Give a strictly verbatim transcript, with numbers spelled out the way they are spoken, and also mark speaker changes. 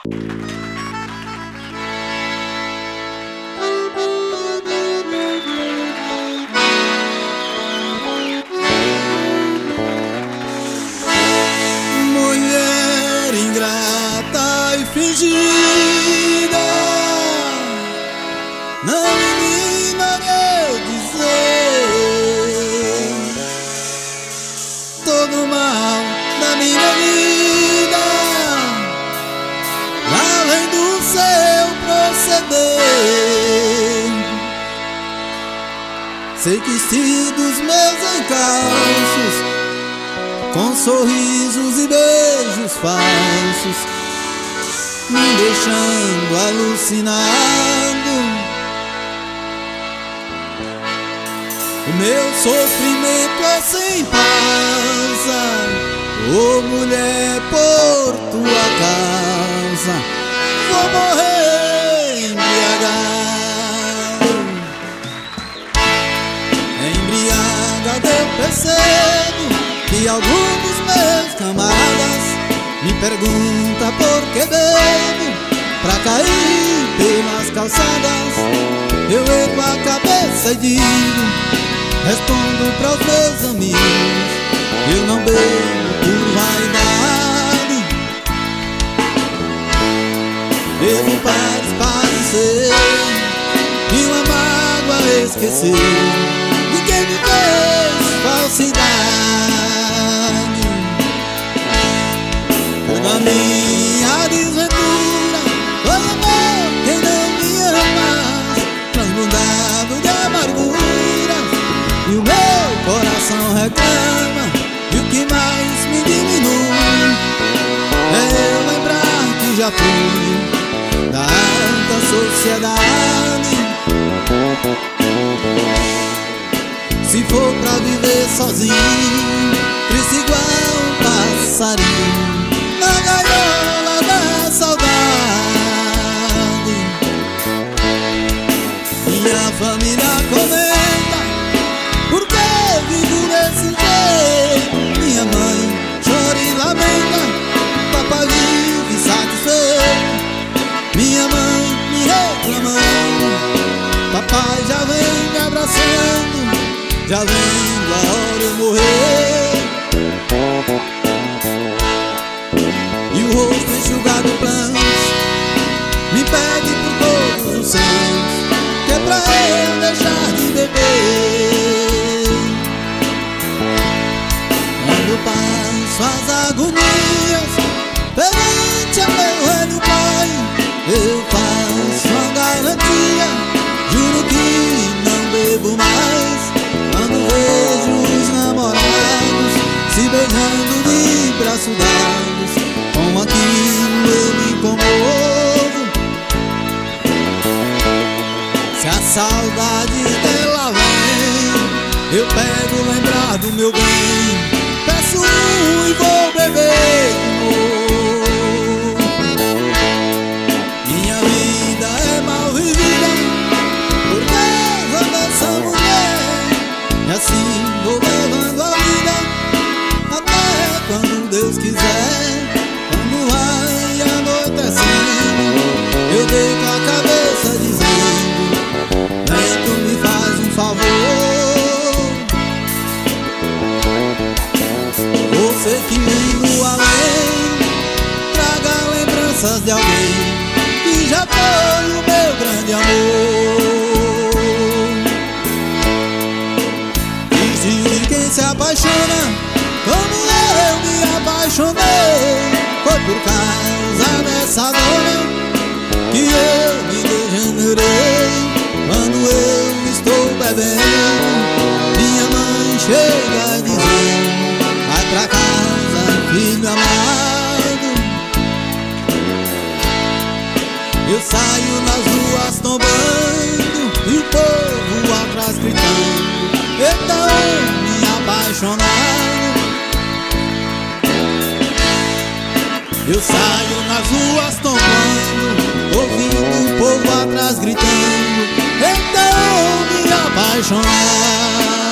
Speaker 1: Mulher ingrata e fingida, não menina meu dizer, todo mal da minha vida lá vem do seu proceder. Sei que se dos meus encalços, com sorrisos e beijos falsos, me deixando alucinado. O meu sofrimento é sem pausa, ô mulher, por tua causa vou morrer embriagado. Embriagado eu percebo que algum dos meus camaradas me pergunta por que bebo, pra cair pelas calçadas. Eu ergo a cabeça e digo, respondo pros meus amigos, eu não bebo por vaidade, bebo para esparecer e uma mágoa esquecer de quem me fez falsidade. Toda minha desventura foi amor quem não me ama, transbordado de amargura, e o meu coração reclama. E o que mais me diminui é eu lembrar que já fui da alta sociedade. Se for pra viver sozinho, triste igual um passarinho na gaiola da saudade. Minha família comenta por que vivo desse jeito. Minha mãe chora e lamenta, papai vive satisfeito. Minha mãe me reclamando, papai já vem me abraçando, já vendo a hora eu morrer. E o rosto enxugado prantos me pede por todos os seus, que é pra eu deixar de beber. Quando passo as agonias perante a meu velho pai, eu faço uma garantia, juro que não bebo mais. Quando vejo os namorados se beijando de braços dados, com aquilo eu me comovo. Se a saudade dela vem, eu pego lembrar do meu bem, peço um e vou beber de novo. Minha vida é mal vivida por causa dessa mulher, e assim vou levando a vida até quando Deus quiser. Quando vai anoitecendo, eu deito a cabeça dizendo, vem tu me faz um favor. Você que indo além, traga lembranças de alguém que já foi o meu grande amor. Diz de quem se apaixona como eu me apaixonei, foi por causa dessa dona que eu me degenerei. Quando eu estou bebendo, minha mãe chega a dizer, vai pra casa, filho amado. Eu saio nas ruas tombando e o povo atrás gritando, então me apaixonado. Eu saio nas ruas tombando, ouvindo o povo atrás gritando, então me apaixonar.